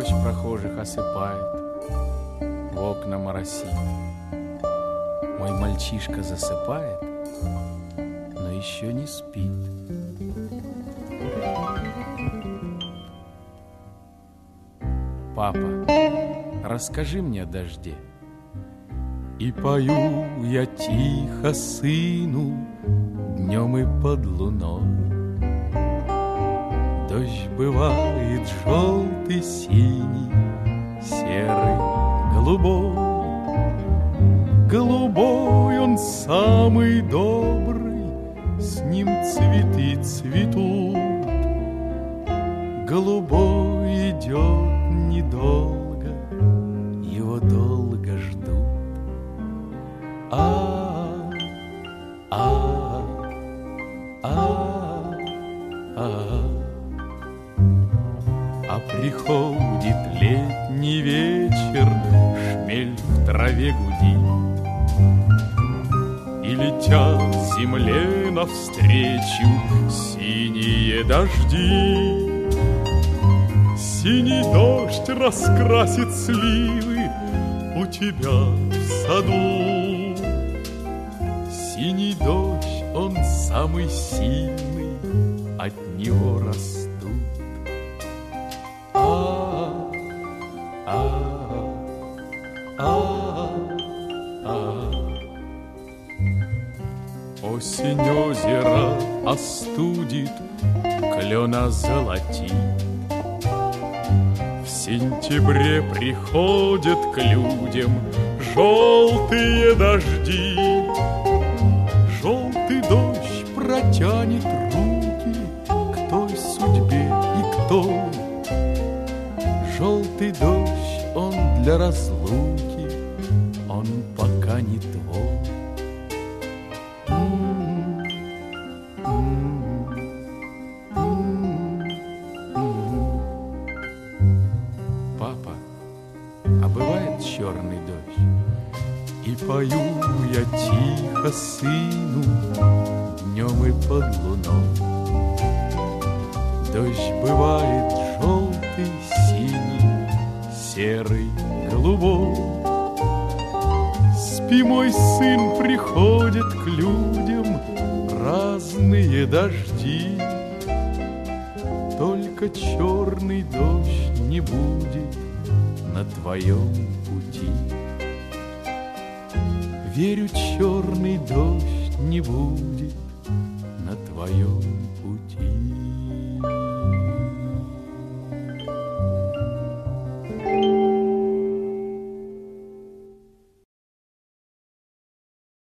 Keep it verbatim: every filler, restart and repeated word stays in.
Дождь прохожих осыпает, в окна моросит. Мой мальчишка засыпает, но еще не спит. Папа, расскажи мне о дожде. И пою я тихо сыну днем и под луной. Дождь бывает желтый, синий, серый, голубой. Голубой он самый добрый, с ним цветы цветут. Голубой идет недолго, его долго ждут. А, а, а, а, а приходит летний вечер, шмель в траве гудит, и летят земле навстречу синие дожди. Синий дождь раскрасит сливы у тебя в саду. Синий дождь, он самый сильный, от него растут. А, а, а, а. Осень озеро остудит, клена золотит. В сентябре приходят к людям желтые дожди. Желтый дождь протянет руки к той судьбе и к той. Желтый дождь, он для разлуки, он пока не твой. Папа, а бывает черный дождь? И пою я тихо сыну днем и под луной. Дождь бывает желтый, синий, серый, голубой. Спи, мой сын, приходят к людям разные дожди. Только черный дождь не будет на твоем пути. Верю, черный дождь не будет на твоем